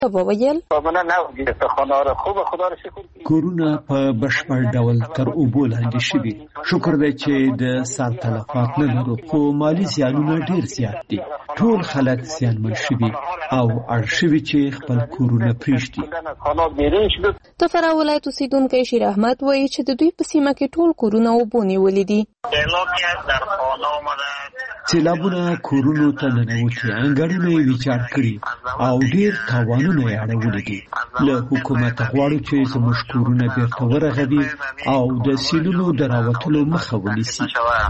وویل کورونه په بشپړ ډول تر اوبو لاندې شوي. شکر دی چې د سال تلفات نه لرو، خو مالي زیانونه ډیر زیات دي. ټول خلک زیانمن شوي او اړ شوي چې خپل کورونه پریږدي. د فراه ولایت اوسیدونکی شیر احمد وایي چې د دوی په سیمه کې ټول کورونه اوبو نیولي دي. سیلابونه کورونو ته ننوتي، انګړونه یې ویجاړ کړي او ډیر تاوانونه یې اړولي دي. له حکومته غواړو چې زموږ کورونه بیرته ورغوي او د سیلونو د راوتلو مخه ونیسي.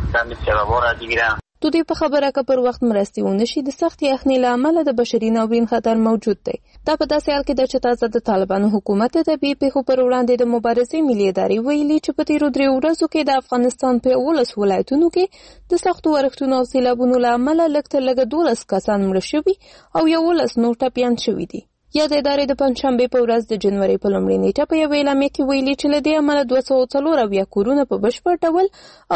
د دوی په خبره که پر وخت مرستې ونه شي، د سختې یخنۍ له امله د بشري ناورین خطر موجود دی. دا په داسې حال کې ده چې تازه د طالبانو حکومت د طبیعي پیښو پر وړاندې د مبارزې ملي ادارې ویلي چې په تیرو 3 ورځو کې د افغانستان په 11 ولایتونو کې د سختو ورښتونو او سیلابونو له امله لږ تر لږه 12 کسان مړه شوي او 11 نور ټپیان شوي دي. یا د ادارې د پنځشنبې په ورځ د جنوري په لومړۍ نیټه په یوه اعلامیه کې ویلي چې له دې امله 204 کورونه په بشپړ ډول او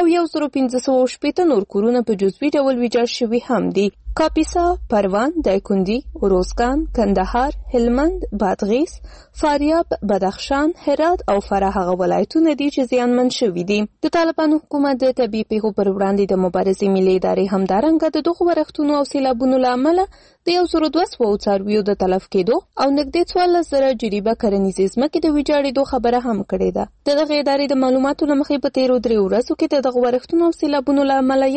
1580 نور کورونه په جزوي ډول ویجاړ شوي هم دي. کاپیسا، پروان، دایکندي، اروزګان، کندهار، هلمند، بادغیس، فاریاب، بدخشان، هرات او فراه هغه ولایتونه دي چې زیانمن شوي دي. د طالبانو حکومت د طبیعي پیښو پر وړاندې د مبارزې ملي ادارې همدارنګه د دغو ورښتونو او سیلابونو له امله د 1200 څارویو د تلف کېدو او نږدې 14,000 جریبه کرنیزې ځمکې د ویجاړېدو خبره هم کړې ده. دغه ادارې د معلوماتو له مخې په تیرو 3 ورځو کې د دغو ورښتونو او سیلابونو له امله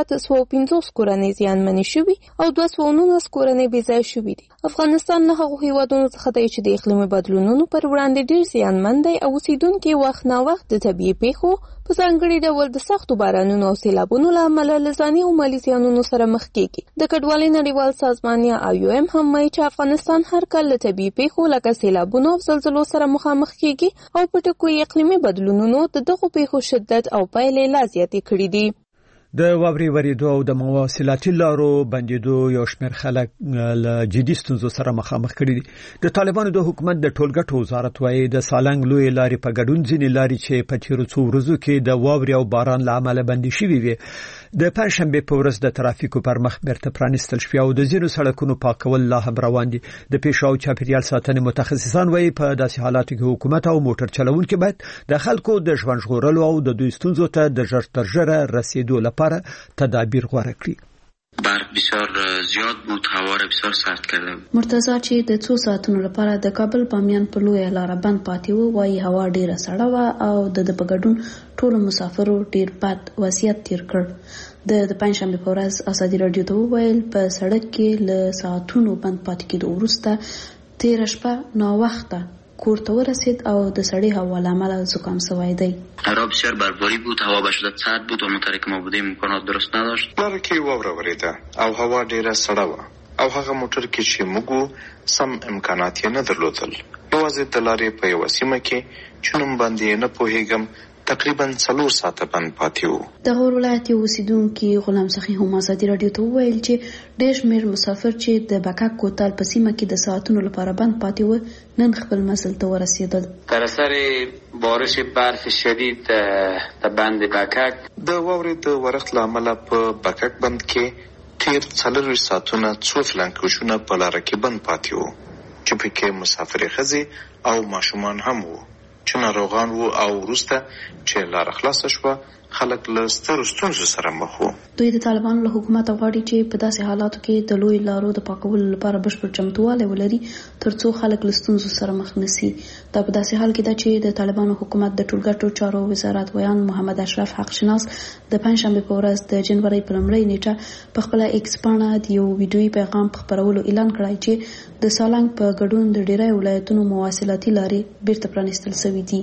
1350 کورنۍ زیانمنې شوي او 219 کورنۍ بې ځایه شوي دي. افغانستان له هغو هیوادونو څخه دی چې د اقلیمي بدلونونو پر وړاندې ډېر زیانمن دی او اوسیدونکي وخت ناوخت د طبیعي پیښو په ځانګړي ډول د سختو بارانونو او سیلابونو له امله له ځاني او مالي زیانونو سره مخ کېږي. د کډوالۍ نړیوال سازمان یا IOM هم وایي چې افغانستان هر کال له طبیعي پیښو لکه سیلابونو او زلزلو سره مخامخ کېږي او په ټکو یې اقلیمي بدلونونو د دغو پیښو شدت او پایلې لا زیاتې کړي دي. د واورې ورېدو او د مواصلاتي لارو بندېدو یو شمېر خلک له جدي ستونزو سره مخامخ کړي دي. د طالبانو د حکومت د ټولګټو وزارت وایي د سالنګ لوی لارې په ګډون ځینې لارې چې په تیرو 2 ورځو کې د واورې او باران له امله بندې شوې وي د پنځشنبې په ورځ د ترافیکو پر مخ بیرته پرانیستل شوي او د ځینو سړکونو پاکول لا هم روان دي. د پیښو او چاپیریال ساتنې متخصصان وایي په داسې حالاتو کې حکومت او موټر چلوونکي باید د خلکو د ژوند ژغورلو او د دوی ستونزو ته د ژر تر ژره رسیدو لپاره تدابیر غوره کړي. برق بسیار زیاد بود، هوا را بسیار سرد کرده. مرتضی چې د 2 ساعتونو لپاره د کابل بامیان په لویه لاره بند پاتې و، وايي هوا ډیره سړه وه او د په ګډون ټولو مسافرو ډیر بد وضعیت تیر کړ. د پنځشنبې په ورځ ازادي راډیو ته وویل په سړک کې له ساعتونو بند پاتې کېدو وروسته تېره شپه ناوخته کور ته ورسید او د سړې هوا له امله زکام شوی دی. هوا بسیار برفباری بود، هوا به شدت سرد بود و موتری که ما بودیم امکانات درست نداشت. لاره کې واوره وریده او هوا ډیره سړه وه او هغه موټر کې چې موږ سم امکانات یې نه درلودل. یوازې د لارې په یوه سیمه کې چې نوم باندې نه پوهېږم تقریبا 4 ساعته بند پاتې وو. د غور ولایت یو اوسیدونکي غلام سخي هم ازادي راډیو ته وویل چې ډېر شمېر مسافر چې د بکک کوتل په سیمه کې د ساعتونو لپاره بند پاتې وو نن خپل منزل ته ورسېدل. در اثر بارش برف شدید در بند بکک د واورې د ورښت له امله په بکک بند کې تیر 4 ساعتونه څو فلانکوشونه په لاره کې بند پاتې وو چې پکې مسافرې ښځې او ماشومان هم وو چې ناروغان وو او وروسته چې لاره خلاصه شوه خلک له سترو ستونزو سره مخ وو. دوی د طالبانو له حکومت غواړي چې په داسې حالاتو کې د لوی لارو د پاکولو لپاره بشپړ چمتووالی ولري ترڅو خلک له ستونزو سره مخ نشي. دا په داسې حال کې ده چې د طالبانو حکومت د ټولګټو چارو وزارت ویان محمد اشرف حق شناس د پنځشنبې په ورځ د جنوري په لومړۍ نیټه په خپل ایکس پاڼه د یو ویډیویي پیغام په خپرولو اعلان کړی چې د سالنګ په ګډون د ډیری ولایتونو مواصلاتي لارې بیرته پرانیستل شوي دي.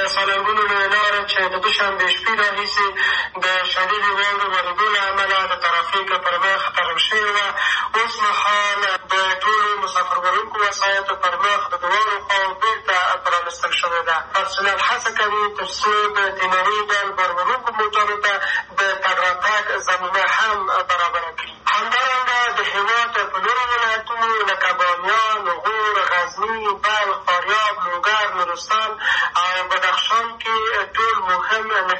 چې د دوشنبې شپې راهیسې د شدیدې واورې ورېدو له امله د ترافیک پر مخ تړل شوې وه. اوس مهال د ټولو مسافروړونکو وسایطو پر مخ د دواړو خواو بېرته پرانیستل شوې ده. پرسونل هڅه کوي تر څو د دنیوي ډول بار موټرو ته د تګ راتګ زمینه هم برابره کړي. همدارنګه د هېواد په نورو ولایتونو لکه بامیان، غور، غزني، بلخ، فاریاب، لوګر، نورستان او بدخشان کې ټول مهم نښلونکي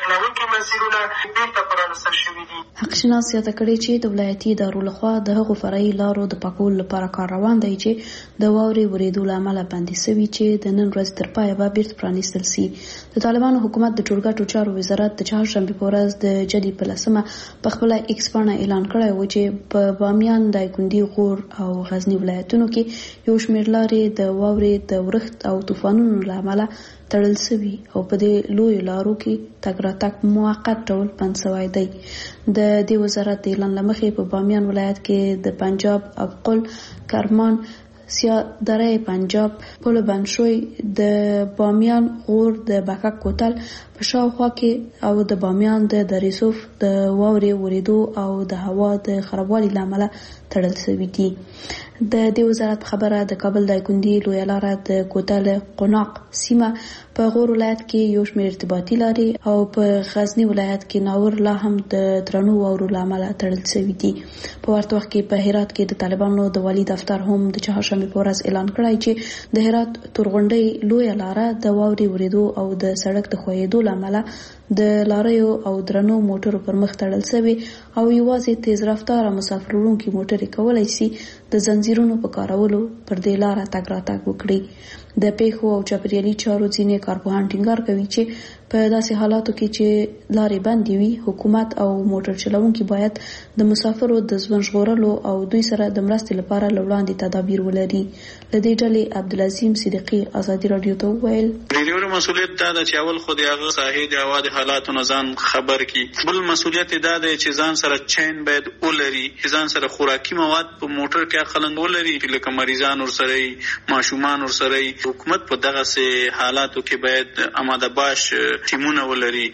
مسیرونه بیرته پرانستل شوي دي. حقشناس زیاته کړې چې د ولایتي ادارو لخوا د هغو فرعي لارو د پاکولو لپاره کار روان دی چې د واورې ورېدو له امله بندي سوي چې د نن ورځې تر پایه به بیرته پرانیستل سي. د طالبانو حکومت د ټولګټو چارو وزارت د چهارشنبې په ورځ د جدي په 10 په خپله ایکس پاڼه اعلان کړی و چې په بامیان، دایکنډي، غور او غزني ولایتونو کې یو شمېر لارې د واورې د ورښت او طوفانونو له امله تړل سوي او په دې لویو لارو کې تګ راتګ موقت ډول بند سوی دی. د دې وزارت د اعلان له مخې په بامیان ولایت کې د پنجاب، ابقل، کرمان، سیادره پنجاب، پل بنشوی، د بامیان، غور، د بکک کوتل په شاوخوا کې او د بامیان د دریسوف د واورې ورېدو او د هوا د خرابوالي له امله تړل شوي دي. د دې وزارت خبره د کابل دایکنډي لویه لاره د کوتل قوناق سیمه، په غور ولایت کې یو شمېر ارتباطي لارې او په غزني ولایت کې ناور لا هم د درنو واورو له امله تړل شوي دي. په ورته وخت کې په هرات کې د طالبانو د والي دفتر هم د چهارشنبې په ورځ اعلان کړی چې د هرات تورغونډۍ لویه لاره د واورې ورېدو او د سړک د ښویېدو له امله د لاریو او درنو موټرو پر مخ تړل شوی او یوازې تیز رفتاره مسافر وړونکي موټرې کولی شي د زنځیرونو په کارولو پر دې لاره تګ راتګ وکړي. د پیښو او چاپیریالي چارو ځینې کارپوهان ټینګار کوي چې په داسې حالاتو کې چې لارې بندې وي، حکومت او موټر چلوونکي باید د مسافرو د ژوند ژغورلو او دوی سره د مرستې لپاره له وړاندې تدابیر ولري. له دې ډلې عبدالعظیم صدیقي ازادي راډیو ته وویل: ډیلیور مسؤلیت دا ده چې اول خو د هغه ساحې د هوا د حالاتو نه ځان خبر کړي. بل مسؤلیت دا دی چې ځان سره چین باید ولري، ځان سره خوراکي مواد په موټر کې اخلند ولري، لکه مریضان ورسره، ماشومان ورسره. حکومت په دغه حالاتو کې باید آماده باش ټیمونه ولري.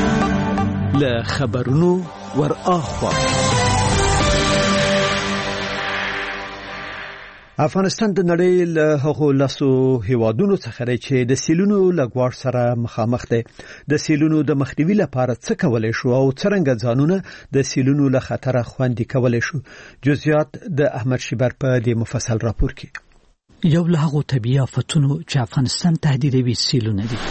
له خبرونو ور اخوا افغانستان د نړۍ له هغو لاسو هیوادونو څخه دی چې د سیلونو له ګواښ سره مخامخ دی. د سیلونو د مخنیوي لپاره څه کولی شو او څرنګه ځانونه د سیلونو له خطره خوندي کولی شو؟ جزئیات د احمد شیبر په دې مفصل راپور کې. یو له هغو طبیعي آفتونو چې افغانستان تهدیدوي سیلونه دي.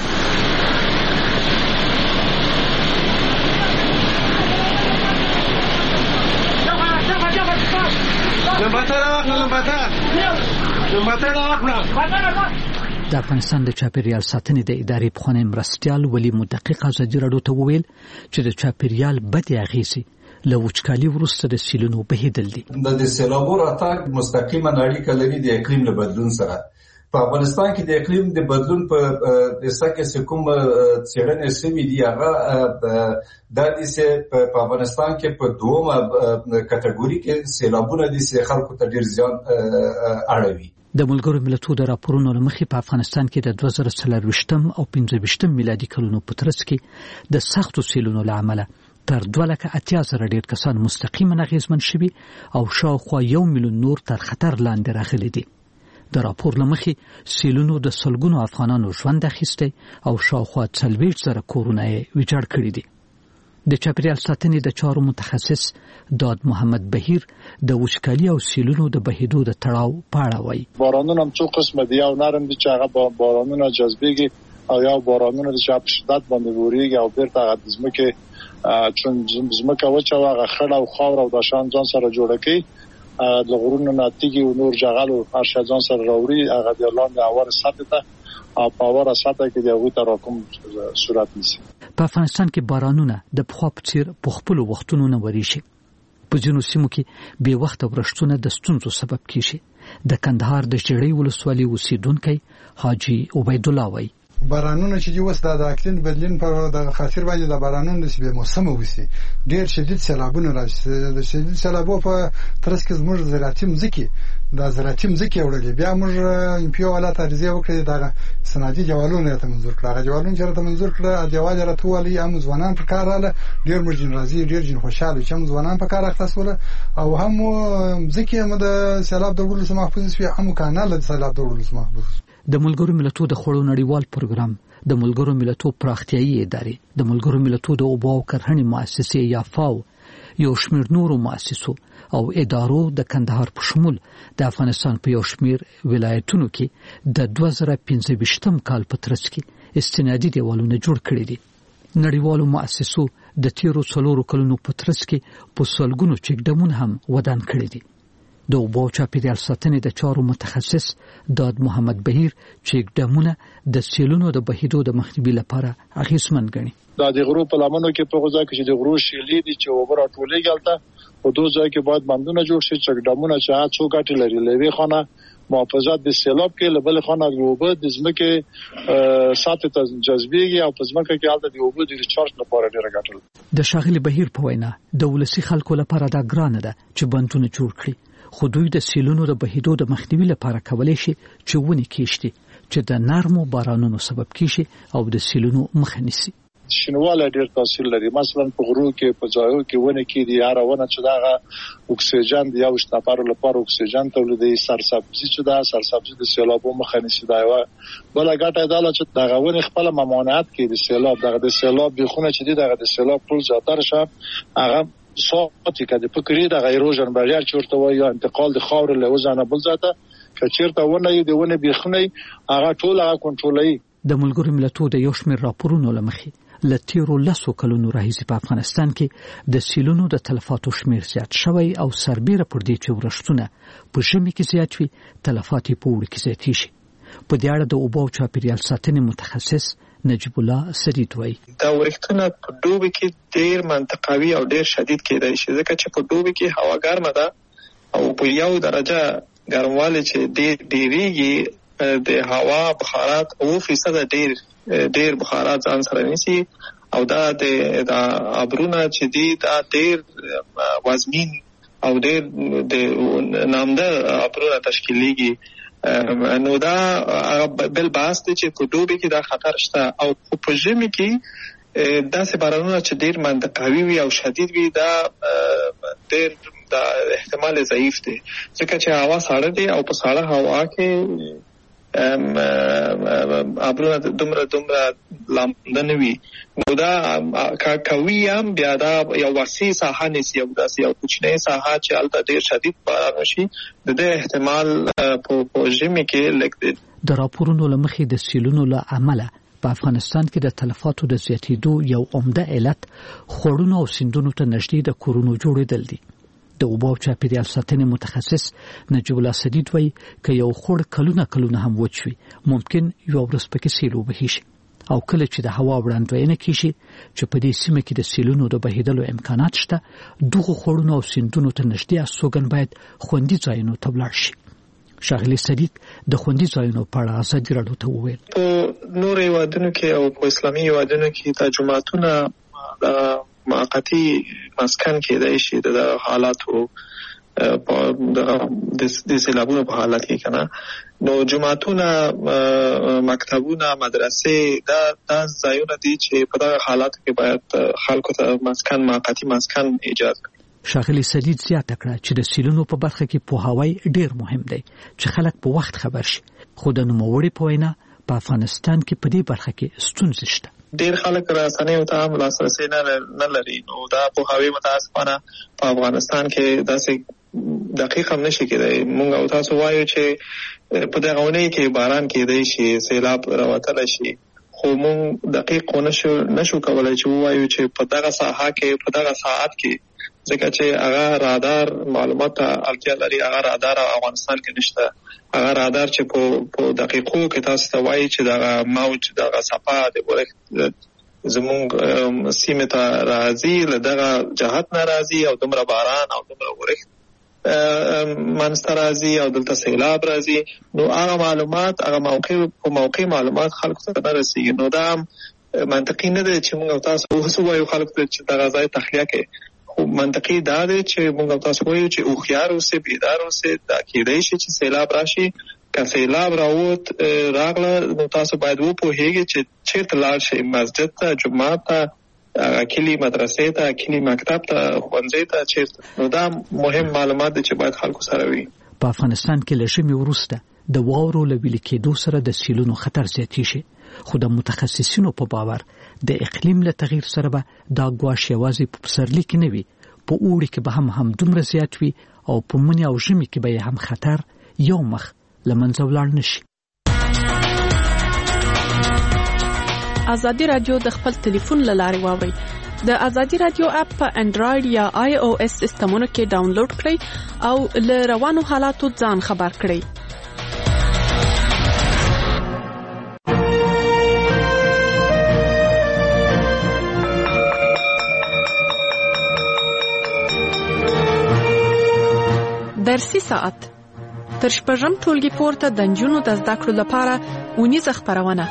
د افغانستان د چاپیریال ساتنې د ادارې پخوانی مرستیال ولی مدقق ازادي راډیو ته وویل چې د چاپیریال بدې اغېزې له وچکالي وروسته د سیلونو بهیدل دي. د سیلابو راتګ مستقیما اړیکه لري د اقلیم له بدلون سره. په افغانستان کې د اقلیم د بدلون په دسته کې کوم څېړنې شوي دي، هغه د دې په افغانستان کې په دومره کټګوري کې سیلابونه دي چې خلکو ته ډېر زیان اړوي. د ملګرو ملتونو د راپورونو له مخې په افغانستان کې د 2024 او 25 میلادي کلونو په ترڅ کې د سختو سیلونو له امله تر 280,000 ډېر کسان مستقیما اغېزمن شوي او شاوخوا 1 میلیون نور تر خطر لاندې راغلي دي. د راپور له مخې سیلونو د سلګونو افغانانو ژوند اخیستی او شاوخوا 40,000 کورونه یې ویجاړ کړي دي. د چاپیریال ساتنې د چارو متخصص داد محمد بهیر د وچکالي او سیلونو د بهیدو د تړاو په اړه وایي: بارانونه هم څو قسمه دي، یو نرم دي چې هغه بارانونه جذبېږي او یو بارانونه چې په شدت باندې ورېږي او بیرته هغه د ځمکې چون ځمکه وچه او هغه خړ او خاور او د شان ځان سره جوړه کوي، د غرونو ناتیږي او نور جغل او هر شي ځان سره راوړي، هغه د لاندې اور سطح ته او په اور سطح کې د هغه تراکم صورت نیسي. په افغانستان کې بارانونه د پخوا په څیر په خپل وختونو نه وريشي. په ځینو سیمو کې بې وخته ورښتونه د ستونزو سبب کیږي. د کندهار د جړۍ ولسوالۍ اوسیدونکو حاجی عبید الله وایي: بارانونه چې اوس د اقلیم بدلون په د خاطر باندې د بارانونو د به موسم وسی ډیر شدید سیلابونه راځي. د شدید سیلابو په ترڅ کې زموږ زراعتي مځکې وړلې، بیا موږ په حالت ارزیه وکړې د صنعتي جوالونو ته منظور کړه. هغه جوالونه چې ته منظور کړه دیوال راتولې هم ځوانان په کار رااله، ډیر مرجن راځي، ډیر جن خوشاله چې هم ځوانان په کار اختصوله او هم مځکې هم د سیلاب د وړلو سم محفوظ شي، هم کانال د سیلاب د وړلو سم محفوظ. د ملګرو ملتونو د خوړو نړیوال پروګرام، د ملګرو ملتونو پراختیایي ادارې، د ملګرو ملتونو د اوبو او کرهڼې مؤسسې یا فاو، یو شمېر نورو مؤسسو او ادارو د کندهار په شمول د افغانستان په یو شمېر ولایتونو کې د 2025 کال په ترڅ کې استنادي دیوالونه جوړ کړي دي. نړیوالو مؤسسو د تیرو 4 کلونو په ترڅ کې په سلګونو چک ډمونه هم ودان کړی دي. د اوبو چاپیریال ساتنې د چارو متخصص داد محمد بهیر چک ډمونه د سیلونو د بهیدو د مخنیوي لپاره اغیزمن ګڼي. دا د غرو په لمنو کې په غوځا کې چې د غرو شیلې دي چې اوبه راټولېږي هلته په دوه ځای کې باید بندونه جوړ شي چک ډمونه چې څو ګټې لري. لوی خانه محافظت د سیلاب کې لبل خانه د اوبه د ځمکې ساتي ته جذبېږي او په ځمکه کې هلته د اوبو د ریچارج لپاره ډېره ګټه لري. د شاغلي بهیر په وینا د ولسی خلکو لپاره دا ګرانه ده چې بندونه جوړ کړي، خو دوی د سیلونو د بهیدو د مخنیوي لپاره کولای شي چې ونې کېشتي چې د نرمو بارانونو سبب کیږي او د سیلونو مخه نیسي. شینواله ډېر تاثیر لري. مثلا په غرو کې په ځایو کې ونه کې دي هر ونه چې دا اکسیجن دی او شتاپارو لپاره اکسیجن تولیدي، سرسبزي چې دا سرسبزي د سیلابو مخه نیسي. دا یو بل ګټه ده چې دا غوونه خپل ممانعت کې د سیلاب دغه د سیلاب بخونه چې دي دغه د سیلاب ټول زیاتره شه هغه صوتي کده فکرې د ایروژن بریار چورته وایي یا انتقال د خاور له وزنه بل ذاته کچیرته ونه دی ونه بخونه هغه ټول هغه کنټرولوي. د ملګرو ملتونو د یو شمېر راپورونو لمخې لتیرو 10 کلونو راهیسې په افغانستان کې د سیلونو د تلفاتو شمیر زیات شوی او سربېره پر دې چې ورښتونه په ژمي کې زیات وي تلفات په اوړي کې زیات شي. په دې اړه د اوبو چاپیریال ساتنې متخصص نجیب الله سدید وایي دا ورښتونه په دوبي کې ډېر منطقوي او ډېر شدید کېدای شي ځکه چې په دوبي کې هوا ګرمه ده او په 1 درجه ګرموالی چې ډېریږي د هوا بخارات 9% ډېر بخارات ځان سره نیسي او دا د ابرونه چې دي دا ډېر وزمین او ډېر د نامده ابرونه تشکیلیږي. نو دا بل باس دی چې په دوبي کې دا خطر شته او په ژمي کې داسې بارانونه چې ډېر منطقوي وي او شدید وي دا ډېر دا احتمال ضعیف دی ځکه چې هوا ساړه دی او په ساړه هوا کې ابرونه دومره لامده نه وي. نو دا کوي هم بیا دا یو وسیع ساحه نیسي او داسې یو کوچنۍ ساحه چې هلته ډېر شدید باران وشي د دې احتمال په ژمي کې لږ دی. د راپورونو له مخې د سیلونو له امله په افغانستان کې د تلفاتو د زیاتېدو یو عمده علت خوړونو او سیندونو ته نږدې د کورونو جوړېدل دي. د اوبو چاپیریال ساتنې متخصص نجیب الله سدید وایي که یو خوړ کلونه هم وچ وي ممکن یو ورځ پکې سیل وبهي شي او کله چې د هوا وړاندوینه کیږي چې په دې سیمه کې د سیلونو د بهیدلو امکانات شته دغه خوړونو او سیندونو ته نږدې استوګن باید خوندي ځایونو ته ولاړ شي. شاغلي سدید د خوندي ځایونو په اړه ازادي راډیو ته وویل په نورو هیوادونو کې او په اسلامي هیوادونو کې د جماعتونو موقتی مسکن کېدای شي د حالاتو د سیلابونو په حالت کې کنه نو جماعتونه مکتبونه مدرسې دا ځایونه دي چې په دغه حالاتو کې باید خلکو ته موقتی مسکن ایجاد کړي. شاغلي سدید زیاته کړه چې د سیلونو په برخه کې پوهاوی ډېر مهم دی چې خلک په وخت خبر شي خو د نوموړي په وینا په افغانستان کې په دې برخه کې ستونزې شته. ډېر خلک رسنیو ته هم لاسرسی نه لري نو دا پوهاوی متاسفانه په افغانستان کې داسې دقیق هم نشي کېدای. موږ او تاسو وایو چې په دغه اونۍ کې باران کېدای شي سیلاب راوتلی شي خو موږ دقیق نشو کولای چې ووایو چې په دغه ساحه کې په دغه ساعت کې ځکه چې هغه رادار معلومات ته اړتیا لري. هغه رادار افغانستان کې نشته. هغه رادار چې په دقیقو کې تاسو ته وایي چې دغه موج دغه صفه د ورښت زموږ سیمه ته راځي له دغه جهت نه راځي او دومره باران او دومره ورښت منځته راځي او دلته سیلاب راځي نو هغه معلومات هغه موقع معلومات خلکو ته نه رسیږي. نو دا منطقي نه دی چې موږ تاسو اوس وایو خلکو ته چې دغه ځای تخلیه کوي خو منطقي دا دی چې موږ تاسو وایو چې هوښیار اوسئ بیدار اوسئ دا کېدای شي چې سیلاب راشي که سیلاب راووت راغله نو تاسو باید وپوهیږئ چې چیرته لاړ شئ مسجد ته جومات ته کلي مدرسې ته کلي مکتب ته ښوونځي ته چیرته نو دا مهم معلومات دي چې باید خلکو سره وي. په افغانستان کې له ژمي وروسته د واورو له ویلې کېدو سره د سیلونو خطر زیاتېږي خو د متخصصینو په باور د اقلیم له تغییر سره به دا ګواښ یوازې په پسرلي کې نه وي په اوړي کې به هم دومره زیات وي او په مني او ژمي کې به هم خطر یو مخ له منځه ولاړ نشي. ازادي رادیو د خپل ټلیفون له لارې واورئ. د ازادي رادیو اپ په انډراید یا آی او اس سیسټمونو کې ډاونلوډ کړئ او له روانو حالاتو ځان خبر کړئ. درسي ساعت تر شپږم ټولګي پورته د نجونو د زده کړو لپاره اونیزه خپرونه.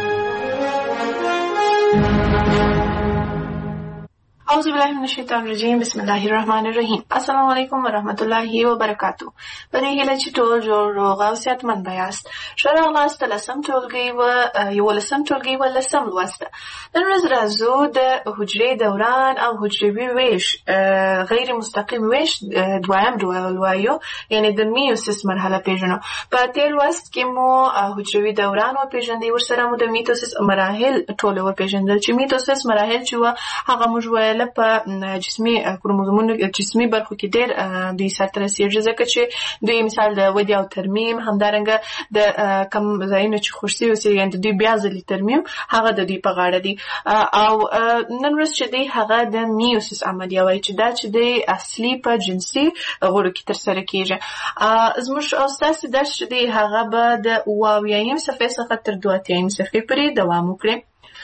اعوذ بالله من الشیطان الرجیم. بسم الله الرحمن الرحیم. السلام علیکم ورحمت الله وبرکاتو. په دې هیله چې ټول جوړ روغ او صحتمند یاست. ښه راغلاست لسم ټولګي و یولسم ټولګي و لسم لوست. نن ورځ راځو د حجرې دوران او حجروي ویش غیر مستقیم ویش دویم ډول وایو، یعنی د میوسیس مرحله پیژنو. په تیر لوست کې مو حجروي دوران و پیژندې، ورسره مو د میتوسیس مراحل ټول و پیژندل. چې میتوسیس مراحل چې و هغه موږ ویل په جسمي کروموزومونو جسمي برخو کې ډېر دوی سره رسیږي، ځکه چې دوی مثال د ودې او ترمیم، همدارنګه د کم ځایونو چې خوشي اوسي یعنی دوی بیا ځلې ترمیم هغه د دوی په غاړه دي. او نن ورځ چې دی هغه د میوسیس عملیه وایي چې دا چې دی اصلي په جنسي غړو کې ترسره کیږي. زموږ او ستاسو درس چې دی هغه به د اوویایم صفحې څخه تر 2 صفحې پورې دوام وکړي.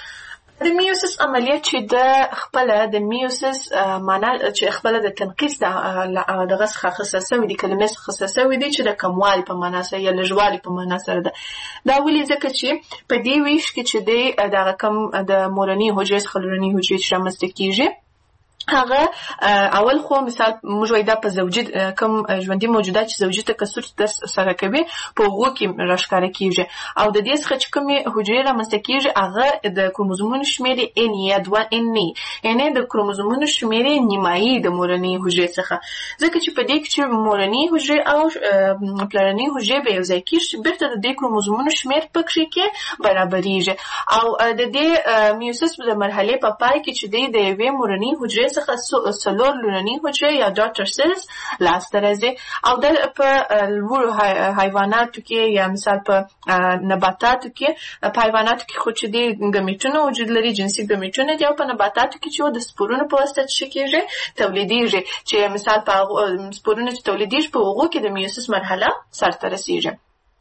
د میوسیس عملیه چې د خپل د میوسیس معنا چې خپل د تنقیص دغه څخه خصصه وي، د کلمې څخه خصصه وي چې د کموال په معنا سره یا لږوالي په معنا سره ده. دا ولې ځکه چې په دې ویش کې چې دغه کم د مورنۍ حجرې څخه لورنۍ حجرې چې رامنځته کیږي هغه اول خو مثال موږ وایو دا په زوجي کوم ژوندۍ موجودات چې زوجي تکثر سره کوي په هغو کې راښکاره کیږي. او د دې څخه چې کومې حجرې رامنځته کیږي هغه د کروموزومونو شمېر ان یا 2 یعنی د کروموزومونو شمېر نیمایي د مورنۍ حجرې څخه، ځکه چې په دې کې چې مورنۍ حجرې او پلرنۍ حجرې به یو ځای کیږي بیرته د دې کروموزومونو شمېر پکې کې برابرېږي. او د دې میوسیس د مرحلې په پای کې چې د یوې مورنۍ حجرې څخه څلور لورنۍ حجرې یا ډاټر سیلز لاسته راځي. او د په لوړو حیواناتو کې یا مثال په نباتاتو کې په حیواناتو کې خو چې د ګمیټونو وجود لري، جنسي ګمیټونه دي، او په نباتاتو کې چې د سپورونو په واسطه څه کېږي تولیدېږي، چې مثال په سپورونو چې تولیدېږي په هغو کې د میوسیس مرحله سرته رسېږي.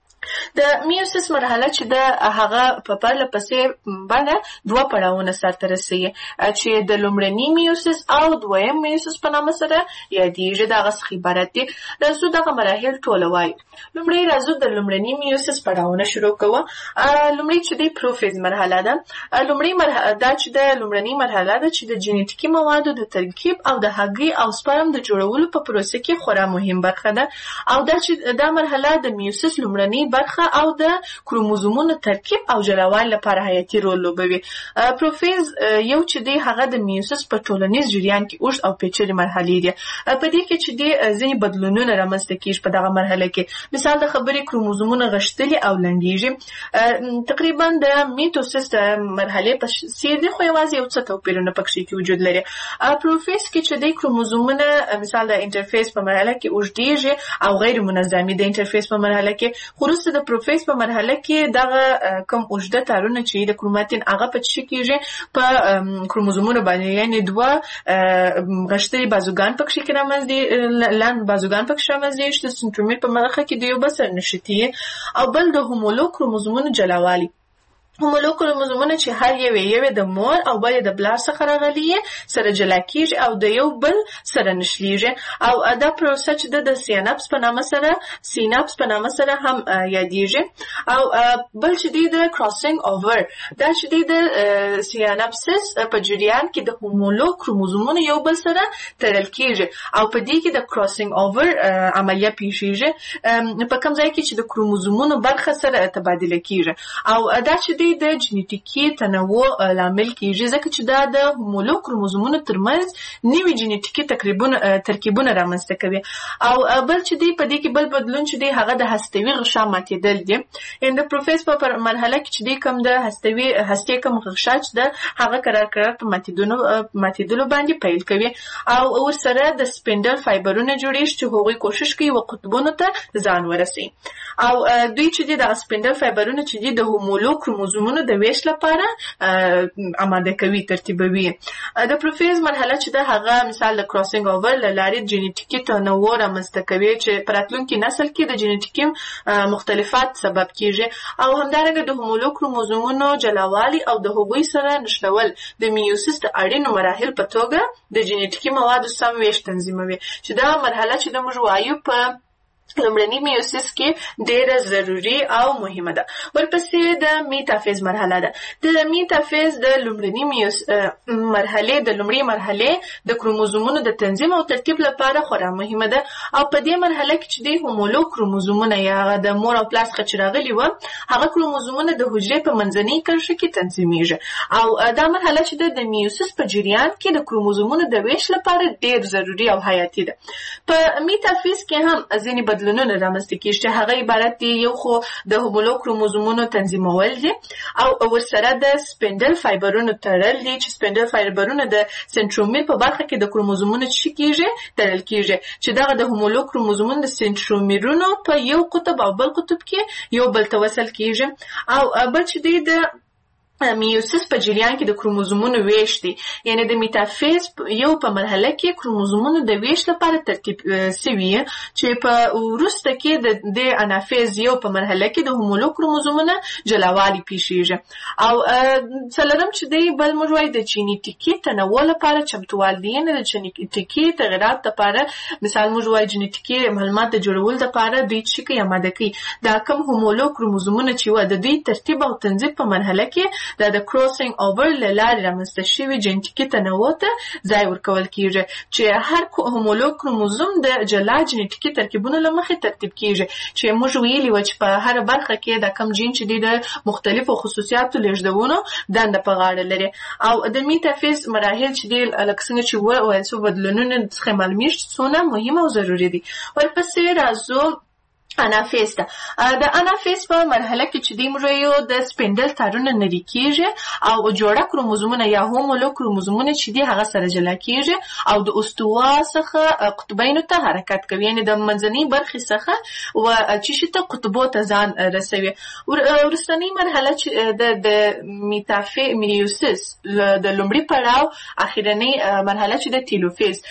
د میوسیس مرحله چې د هغه په پرله پسې باندې 2 پړاوونه سرته رسېږي چې د لومړني میوسیس او دویم میوسیس په نامه سره یادېږي. دغه څخه عبارت دي. راځو دغه مراحل ټول وایو. لومړی راځو د لومړني میوسیس پړاوونه شروع کوو. لومړی چې د پروفیز مرحله ده. لومړی مرحله دا چې د لومړني مرحله ده چې د جینیټیکي موادو د ترکیب او د هګۍ او سپرم د جوړولو په پروسه کې خورا مهم برخه ده. او دا چې دا مرحله د میوسیس لومړني برخه او د کروموزومونو ترکیب او جوړول لپاره حیاتي رول لوبوي. پروفیز یو چې دی هغه د میوسیس په ټولنیز جریان کې اوږد او پیچلې مرحلې دي. په دې کې چې دی ځینې بدلونونه رامنځته کیږي په دغه مرحله کې. مثال د خبرې کروموزومونه غښتلي او لنډیږي. تقریبا د میټوسیس د مرحلې په څیر دي، خو یوازې یو څه توپیرونه پکې کې وجود لري. پروفیز کې چې دی کروموزومونه مثال د انټرفیس په مرحله کې اوږدیږي او غیر منظمي د انټرفیس په مرحله کې. خروج د پروفیز په مرحله کې دغه کوم اوږده تارونه چې د کروماتین هغه په څه کېږي په کروموزومونو باندې، یعنی 2 غښتلي بازوګان پکې کې رامنځته لاند بازوګان پکې رامنځته چې د سنترومیر په مرحله کې د یو بل سره نښتي، او بل د هومولوګ کروموزومونو جلاوالي. هومولوګ کروموزومونه چې هر یو د مور او بل د بلار څخه راغلي سره جلا کیږي او د یو بل سره نښلیږي. او دا پروسه چې د سیناپس په نامه سره هم یادېږي. او بل چې د کراسینګ اوور، دا چې د سیناپسس په جریان کې د هومولوګ کروموزومونو یو بل سره تړل کیږي او په دې کې د کراسینګ اوور عملیه پیښیږي په کوم ځای کې چې د کروموزومونو برخه سره تبادله کیږي. او دا چې د جینیټیکي تنوع لامل کیږي، ځکه چې دا د هومولوګ کروموزومونو ترمنځ نوي جینیټیکي ترکیبونه رامنځته کوي. او بل چې په دې کې بل بدلون چې هغه د هستوي غشا ماتېدل دي. ان د پروفیز په مرحله کې چې کوم د هستې کوم غشا چې هغه قرار په ماتېدلو باندې پیل کوي او ورسره د سپینډل فایبرونه جوړېږي چې هغوی کوشش کوي و قطبونو ته ځان ورسوي. او دوی چې د سپینډل فایبرونه چې د هومولوګ کروموزوم کروموزومونو د ویش لپاره آماده کوي، ترتیبوي. د پروفیز مرحله چې د هغه مثال د کراسینګ اوور له لارې جینیټیکي تنوع رامنځته کوي چې په راتلونکي نسل کې د جینیټیکي مختلفات سبب کیږي، او همدارنګه د هومولوګ کروموزومونو جلاوالي او د هغوی سره نښلول د میوسیس د اړینو مراحل په توګه د جینیټیکي موادو سم ویش تنظیموي، چې دا مرحله چې د موږ وایو په لومړني میوسیس کې ډیره ضروري او مهمه ده. ورپسې د میتافیز مرحله ده. د میتافیز د لومړني مرحله د کروموزومونو د تنظیم او ترتیب لپاره خورا مهمه ده، او په دې مرحله کې چې د هومولوګ کروموزومونه یا د مور او پلار څخه چې راغلي وو هغه کروموزومونه د حجرې په منځنۍ کرښه کې تنظیمیږي، او دا مرحله چې د میوسیس په جریان کې د کروموزومونو د ویش لپاره ډیر ضروري او حیاتي ده. په میتافیز کې هم ځینې بدلونونه رامنځته کیږي چې هغه عبارت دي یو خو د هومولوګ کروموزومونو تنظیمول دي او ورسره د سپینډل فایبرونو تړل دي، چې سپینډل فایبرونه د سنټرومیر په برخه کې د کروموزومونو تړل کیږي، چې دغه د هومولوګ کروموزومونو د سنټرومیرونو په یو قطب او بل قطب کې یو بل ته وصل کیږي، او بل چې دی د میوسیس په جریان کې د کروموزومونو ویش دي، یعنی د میتافیز یو په مرحله کې کروموزومونو د ویش لپاره ترتیب سوي، چې په وروسته کې د انافیز یو په مرحله کې د هومولوګ کروموزومونو جلاوالي پیښیږي، او څلورم چې دی بل موږ وایو د جینیټیکي تنوع لپاره چمتووال دي، یعنی د جینیټیکي تغیرات لپاره مثال موږ وایو جینیټیکي معلومات د جوړولو لپاره دوی چې کوي آماده کوي دا کوم هومولوګ کروموزومونه چې و د دوی ترتیب او تنظیم په مرحله کې د کراسینګ اوور له لارې رامنځته شوي جینیټیکي تنوع ته ځای ورکول کیږي، چې هر هومولوګ کروموزوم د جلا جینیټیکي ترکیبونو له مخې ترتیب کیږي، چې موږ ویلي و چې په هر برخه کې د کم جین چې د مختلفو خصوصیاتو لیږدونو دنده په غاړه لري. او د میتافیز مراحل چې دی لکه څنګه چې وویل څو بدلونونه څخه معلومیږي څونه مهم او ضروري دي. ورپسې راځو انافیز ته. د انافیز په مرحله کې چې دی موږ یو د سپینډل تارونه نری کیږي او جوړه کروموزومونه یا هومولوګ کروموزومونه چې دی هغه سره جلا کیږي او د استوا څخه قطبینو ته حرکت کوي، یعنی د منځنۍ برخې څخه و چې ته قطبو ته ځان رسوي. وروستنۍ مرحله چې د میوسیس د لومړي پړاو اخیرنۍ مرحله چې د تیلوفیز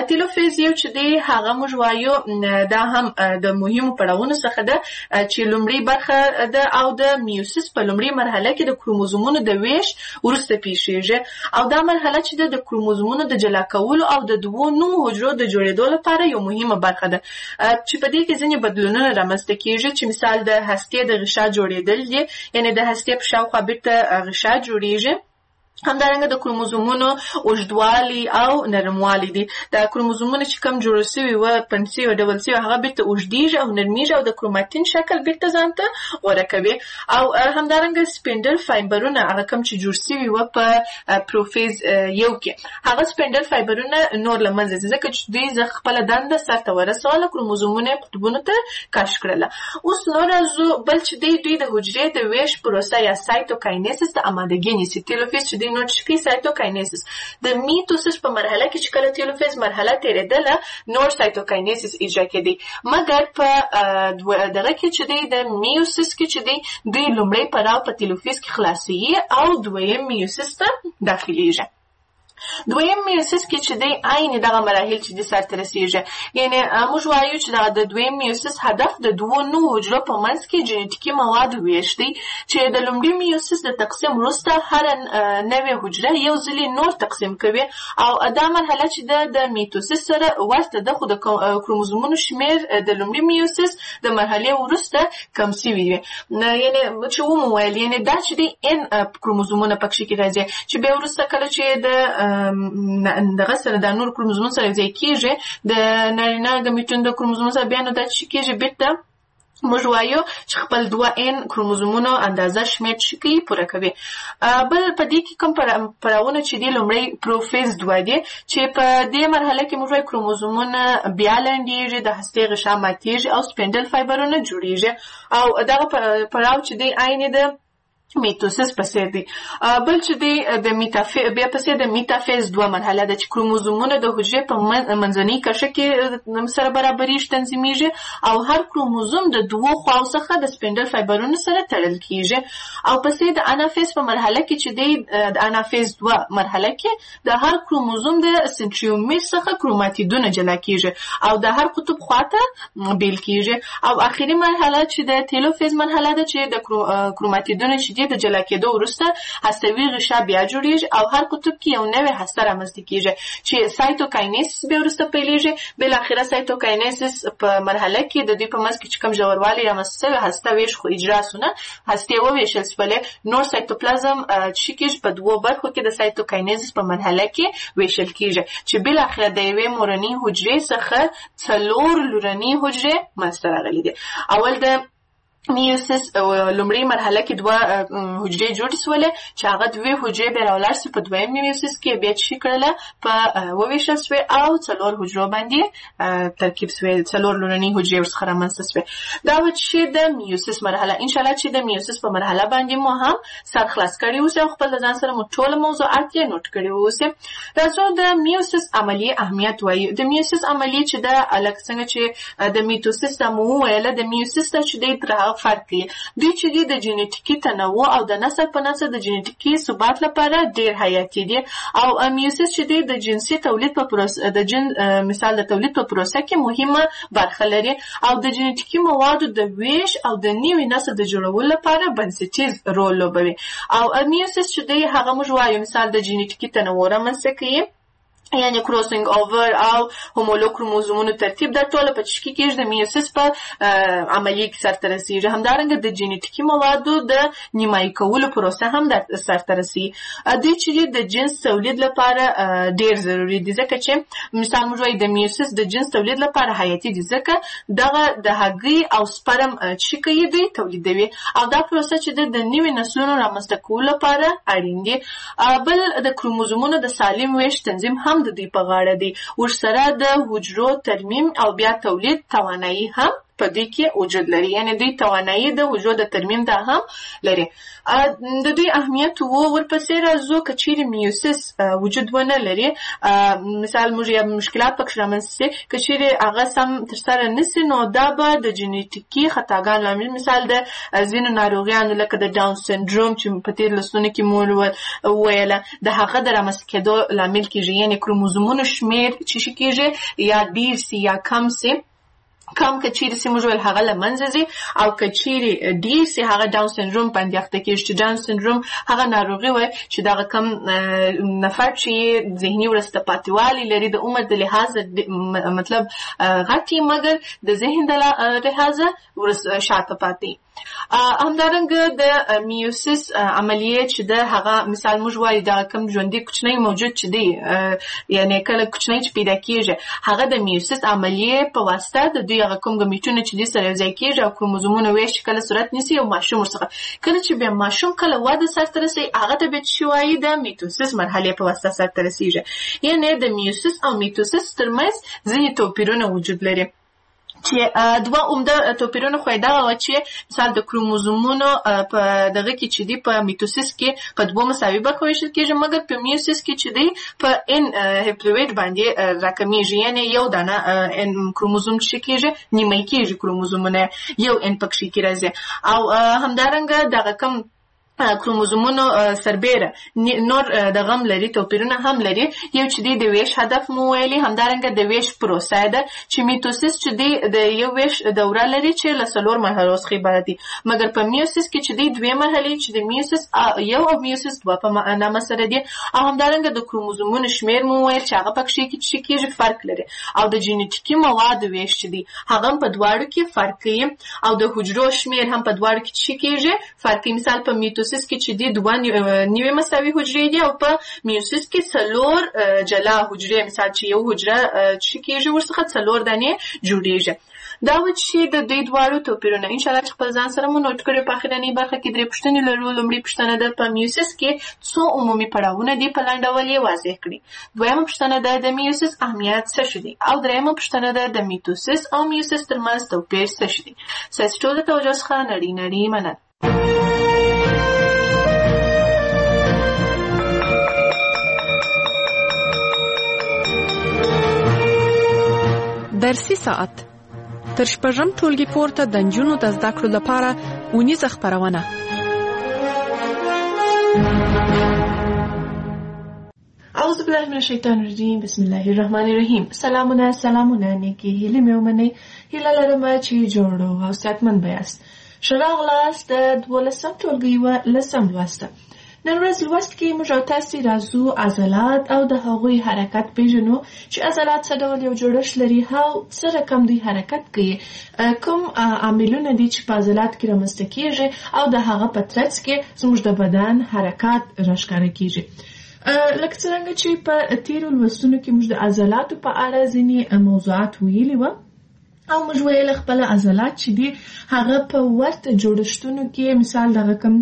یو چې دی هغه موږ وایو دا هم د مهمو پړاو څخه ده چې لومړی برخه ده او د میوسیس په لومړی مرحله کې د کروموزومونو د ویش وروسته پیښیږي، او دا مرحله چې د کروموزومونو د جلا کولو او د دوو نوو حجرو د جوړېدو لپاره یو مهمه برخه ده، چې په دې کې ځینې بدلونونه رامنځته کیږي، چې مثال د هستې د غشا جوړېدل دي، یعنی د هستې په شاوخوا بیرته غشا جوړیږي. همدارنګه د کروموزومونو اوږدوالي او نرموالی دي، د کروموزومونو چې کم جوړ شوي و پنسي او ډبل سي هغه بیرته اوږدیږي او نرمیږي او د کروماتین شکل بیرته ځان ته غوره کوي، او همدارنګه سپینډل فایبرونه هغه کم چې جوړ شوي و په پروفیز یو کې هغه سپینډل فایبرونه نور له منځه ځي، ځکه چې دوی خپله دنده سرته ورسوله، کروموزومونه قطبونو ته کش کړله. اوس نور راځو بل چې دوی د حجرې د ویش پروسه یا سایتوکاینیسس ته آمادګي نیسي. تیلوفیز چې نو چې سایتوکاینیسس د میټوسس په مرحله کې چې کله تیلوفیز مرحله تیرېدله نور سایتوکاینیسس اجرا کېدی، مګر په دغه کې چې دی د میوسیس کې چې دی دوی لومړی پړاو په تیلوفیز کې خلاصیږي او دویم میوسیس ته داخلیږي. دویم میوسیس کې چې دی عین دغه مراحل چې د سرته رسیږي، یعنی موږ وایو چې د دویم میوسیس هدف د دوو نوو حجرو په منځ کې جینیټیکي مواد ویش دی، چې د لومړي میوسیس د تقسیم وروسته هر نوې حجره یو ځلې نور تقسیم کوي، او دا مرحله چې د میټوسیس سره ورته ده، خو د کروموزومونو شمیر د لومړي میوسیس د مرحلې وروسته کم شوی وي، یعنی چې ومویل یعنی دا چې دی ان کروموزومونه پکې کې راځي، چې بیا وروسته کله چې د دغه سره د نور کروموزوم سره ځای کیږي د نارینه ګمیټون د کروموزوم سره بیا نو دا چې کیږي بیرته موږ وایو چې خپل 2n کروموزومونو اندازه شمیر شي پوره کوي. بل په دې کې کوم پړاوونه چې دی لومړی پروفیز 2 دی، چې په دې مرحله کې موږ وایو کروموزومونه بیا لنډیږي، د هستې غشا ماتیږي او سپینډل فایبرونه جوړیږي، او دغه پړاو چې دی عین د میتوسس پسې دی. بل چې دی د بیا پسې د میتافیز 2 مرحله ده چې کروموزومونه د حجرې په منځنۍ کرښه کې سره برابرېږي، تنظیمیږي او هر کروموزوم د 2 خواو څخه د سپینډل فایبرونو سره تړل کیږي. او پسې د انافیز په مرحله کې چې دی د انافیز 2 مرحله کې د هر کروموزوم د سنټریومیر څخه کروماتیدونه جلا کیږي او د هر قطب خواته بیل کیږي. او اخیری مرحله چې د تیلوفیز مرحله ده چې د کروماتیدونه چې د جلا کېدو وروسته هستوي غشا بیا جوړیږي او هر قطب کې یو نوې هسته رامنځته کیږي چې سایتوکاینیسس بیا وروسته پیلېږي. بالاخره سایتوکاینیسس په مرحله کې د دوی په منځ کې چې کوم ژوروالی رامنځته شوی هسته ویش خو اجرا سونه هستې وویشل شولې، نور سایتوپلازم چې کېږي په 2 برخو کې د سایتوکاینیسس په مرحله کې ویشل کېږي چې بالاخره د یوې مورنۍ حجرې څخه 4 لورنۍ حجرې منځته راغلي دي. اول د میوسس لومړی مرحله کې 2 حجرې جوړې شولې چې هغه 2 حجرې بیا راولاړ سي په دویم میوسس کې بیا چې کړله په وویشل شوې او 4 حجرو باندې ترکیب شوې، 4 لورنۍ حجرې ورڅخه رامنځته شوې. دا و چې د میوسس مرحله. انشاءالله چې د میوسس په مرحله باندې مو هم سر خلاص کړی اوسئ او خپل ځان سره مو ټول موضوعات یې نوٹ کړي اوسئ. راځو د میوسس عملیې اهمیت وایو. د میوسس عملیې چې د الګ څنګه چې د میتوسس مو ویله د میوسس چې د فرق کوي. دوی چې د جینیټیکي تنوع او د نسل په نسل د جینیټیکي ثبات لپاره ډیر حیاتي دي. او میوسس چې د جنسي تولید په پروسه د جن مثال د تولید په پروسه کې مهمه برخه لري او د جینیټیکي موادو د ویش او د نوي نسل د جوړولو لپاره بنسټیز رول لوبوي. او میوسس چې دی هغه موږ وایو مثال د جینیټیکي تنوع رامنځته کوي، یعنی کروسینګ اوور او هومولوګ کروموزومونو ترتیب د ټوله په چشکی کې د میوسس په عملیه کې سرته رسیږي. همدارنګه د جینیټیکي موادو د نیمایي کولو پروسه هم د سرته رسیږي. دوی چې د جنس تولید لپاره ډیر ضروری دي ځکه چې مثال موږ وایو د میوسس د جنس تولید لپاره حیاتي دي ځکه دغه د هګۍ او سپرم چې کوي دوی تولیدوي او دا پروسه چې د نوي نسلونو رامنځته کولو لپاره اړین دي. بل د کروموزومونو د سالم ویش تنظیم هم د دوی په غاړه دی. ورسره د حجرو ترمیم او بیا تولید توانایي هم په دې کې وجود لري، یعنی دوی توانایي د حجرو د ترمیم دا هم لري. د دوی اهمیت ورپسې راځو که چیرې میوسس وجود ونه لري، مثال موږ یو مشکلات پکې رامنځته شي که چیرې هغه سم ترسره نشي نو دا به د جینیټیکي خطاګانو لامل مثال د ځینو ناروغیانو لکه د ډاون سنډروم چې په تېر لسونو کې مو وویله د هغه د رامنځته کېدو لامل کېږي، یعنی کروموزومونو شمیر چې کېږي یا ډیر سي یا کم سي. کم که چیرې سي موږ ویل هغه له منځه ځي او که چیرې ډیر سي هغه ډاون سنډروم باندې اخته کېږي چې ډاون سنډروم هغه ناروغي وایي چې دغه کم نفر چې ذهني وروسته پاتېوالی لري د عمر د لحاظه مطلب غټي مګر د ذهن د لحاظه شاته پاتې. همدارنګه د میوسس عملیه چې د هغه مثال موږ وایو دا کم ژوندی کوچنی موجود چې دی یعنی کله کوچنی چې پیدا کېږي هغه د میوسس عملیه په واسطه د دوی هغه کوم ګمیټونه چې د سره یو ځای کېږي او کروموزومونه ویش کله صورت نیسي او ماشوم ورڅخه کله چې بیا ماشوم کله واده سرته رسي هغه ته به چې وایي د میتوسس مرحله په واسطه سرته رسیږي. یعنی د میوسس او میتوسس ترمنځ ځینې توپیرونه وجود لري چې 2 عمده توپیرونه خو دا و چې مثال د کروموزومونو په دغه کې چې دی په میتوسس کې په 2 مساوي برخو ویشل کېږي مګر په میوسس کې چې دی په ان هپلوئید باندې راکمیږي، یعنی یو دانه ان کروموزوم چې کېږي نیمه کېږي کروموزومونه یو ان پکې کې راځي. او همدارنګه دغه کم کروموزومونو سربیره نور د غم لري توپیرونه هم لري. یو چې دی د ویش هدف مو ویلي، همدارنګه د ویش پروسه ده چې میتوسس چې دی د یو ویش دوره لري چې له 4 مرحلو څخه عبارت دي مګر په میوسس کې چې دی 2 مرحلې چې د میوسس یو او میوسس 2 په نامه سره دي. او همدارنګه د کروموزومونو شمیر مو ویل چې هغه پکې کېږي فرق لري او د جینیټیکي موادو ویش چې دی هغه په دواړو کې فرق کوي او د حجرو شمیر هم په دواړو کې کېږي فرق کوي. مثال په میتوسس کې چې دی 2 نیوي مساوي حجرې دي او په میوسس کې 4 جلا حجرې مثال چې یو حجره چې کېږي ورڅخه 4 دانې جوړیږي. دا و چې د دوی دواړو توپیرونه ان شاء الله خپل ځان سره مو نوٹ کړئ. په اخرنۍ برخه کې 3 پوښتنې لرو. لومړی پوښتنه ده په میوسس کې څو عمومي پړاوونه دي په لاندې ډول یې واضح کړئ. دویمه پوښتنه ده د میوسس اهمیت څه شي دي او دریمه پوښتنه ده د میتوسس او میوسس ترمنځ توپیر څه شي دي. ستاسو ټول توجه څخه نړۍ مننه. درسي ساعت تر شپږم ټولګي پورته د نجونو د زده کړو لپاره اونیزه خپرونه. اعوذ بالله من الشیطان الرجیم. بسم الله الرحمن الرحیم. سلامونه نیکی هیله مې ومنئ. هیله لرم چې جوړ او صحتمند بیاست. ښه راغلاست د 12 ټولګي و لسم لوست. نن ورځ لوست کې موږ تاسو راځو عضلات او د هغوی حرکت پیژنو چې عضلات څه ډول یو جوړښت لري، هاو څه رقم دوی حرکت کوي، کوم عاملونه دي چې په عضلات کې رامنځته کیږي او د هغه په ترڅ کې زموږ د بدن حرکات راښکاره کیږي. لکه څنګه چې په تیرو لوستونو کې موږ د عضلاتو په اړه ځینې موضوعات ویلي و او موږ ویل خپل عضلات چې دي هغه په ورته جوړښتونو کې مثال دغه کوم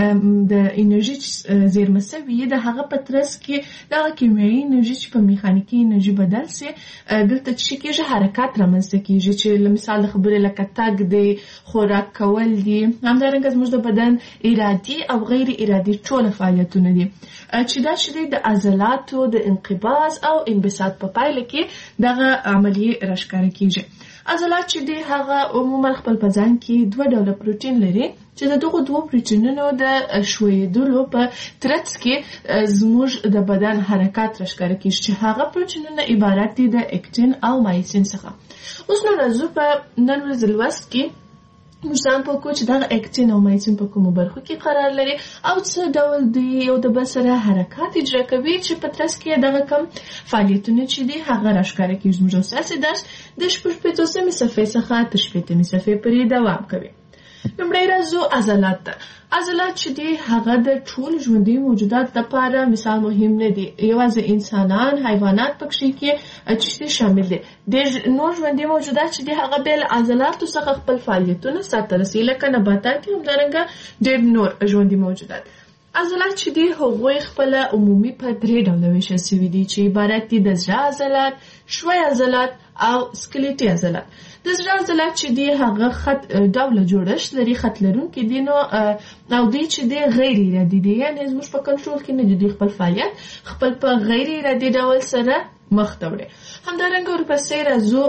د انرژي زیرمه سوي د هغه په ترڅ کې دغه کیمیاوي انرژي چې په میخانیکي انرژي بدل سي دلته چې کېږي حرکت رامنځته کېږي چې مثال د خبرې لکه تګ دی، خوراک کول دي، همدارنګه زموږ د بدن ارادي او غیر ارادي ټول فعالیتونه دي چې دا شری د عضلاتو د انقباض او انبساط په پایله کې دغه عملیه راښکاره کېږي. عضلات چې دی هغه عموما خپل په ځان کې 2 ډوله پروتین لري چې د دغه 2 پروتینونو د ښویېدلو په ترڅ کې زموږ د بدن حرکات راښکاره کیږي چې هغه پروتینونه عبارت دي د اکتین او مایسین څخه. اوس نو راځو په نن ورځ لوست کې موږ ځان پوهکو چې دغه اکتین او مایسین په کومو برخو کې قرار لري او څه ډول دوی یو د بل سره حرکات اجرا کوي چې په ترڅ کې دغه کم فعالیتونه چې دي هغه راښکاره کیږي. زموږ اساسي درس د 15 صفحې څخه تر 15 صفحې پورې دوام کوي. لومړی راځو عضلات ته. عضلات چې دي هغه د ټول ژوندي موجودات لپاره مثال مهم نه دي، یوازې انسانان، حیوانات پکې کې چې شامل دي. د نور ژوندي موجودات چې دي هغه بل عضلاتو څخه خپل فعالیتونه ساتل سي لکه نباتات هم همدارنګه ډېر نور ژوندي موجودات. عضلات چې دي هغوی خپل عمومي په 3 ډوله ویشل شوي دي چې عبارت دي د زړه عضلات، ښوی عضلات او سکلیټي عضلات. د زړه عضلات چې دي هغه خط ډوله جوړښت لري، خط لرونکي دي نو او دوی چې دي غیر ارادي دي، یعنې زموږ په کنټرول کې نه دي، خپل فعالیت خپل په غیر ارادي ډول سره مخ ته وړي. همدارنګه ورپسې راځو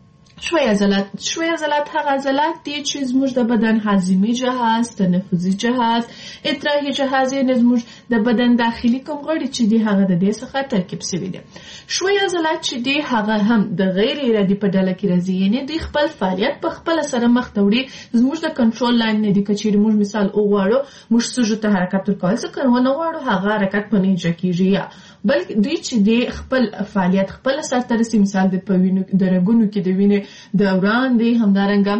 ښوی عضلات. ښوی عضلات هغه عضلات دي چې زموږ د بدن هاضمي جهاز، تنفسي جهاز، ادراکي جهاز یعنې زموږ د بدن داخلي کوم غړي چې دي هغه د دې څخه ترکیب شوي دي. ښوی عضلات چې دي هغه هم د غیر ارادي په ډله کې راځي، یعنې دوی خپل فعالیت په خپل سره مخ ته وړي، زموږ د کنټرول لاین نه دي. که چیرې موږ مثال وغواړو موږ سږو ته حرکت ورکول څه کوو نه غواړو هغه حرکت په نه اجرا کېږي، یا بلکې دوی چې دي خپل فعالیت خپل سرته رسي. مثال د وینو د رګونو کې د وینې دوران دی، همدارنګه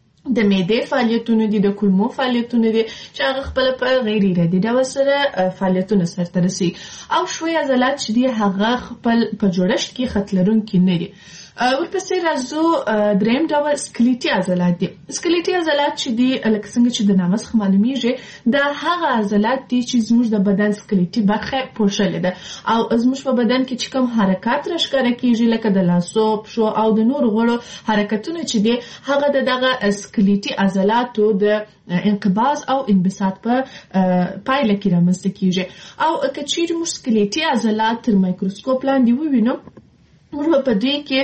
د معدې فعالیتونه دي، د کولمو فعالیتونه دي چې هغه خپل په غیر ارادي ډول سره فعالیتونه سرته رسي. او ښوی عضلات چې دي هغه خپل په جوړښت کې خط لرونکي نه دي. ورپسې راځو دریم ډول سکلیټي عضلات دي. سکلیټي عضلات چې دي لکه څنګه چې د نامه څخه معلومیږي دا هغه عضلات دي چې زموږ د بدن سکلیټي برخه پوښلې ده او زموږ په بدن کې چې کوم حرکات راښکاره کیږي لکه د لاسو، پښو او د نور غړو حرکتونه چې دي هغه دغه سکلیټي عضلاتو د انقباض او انبساط په پایله کې رامنځته کیږي. او که چیرې موږ سکلیټي عضلات تر مایکروسکوپ لاندې ووینو موږ په دې کې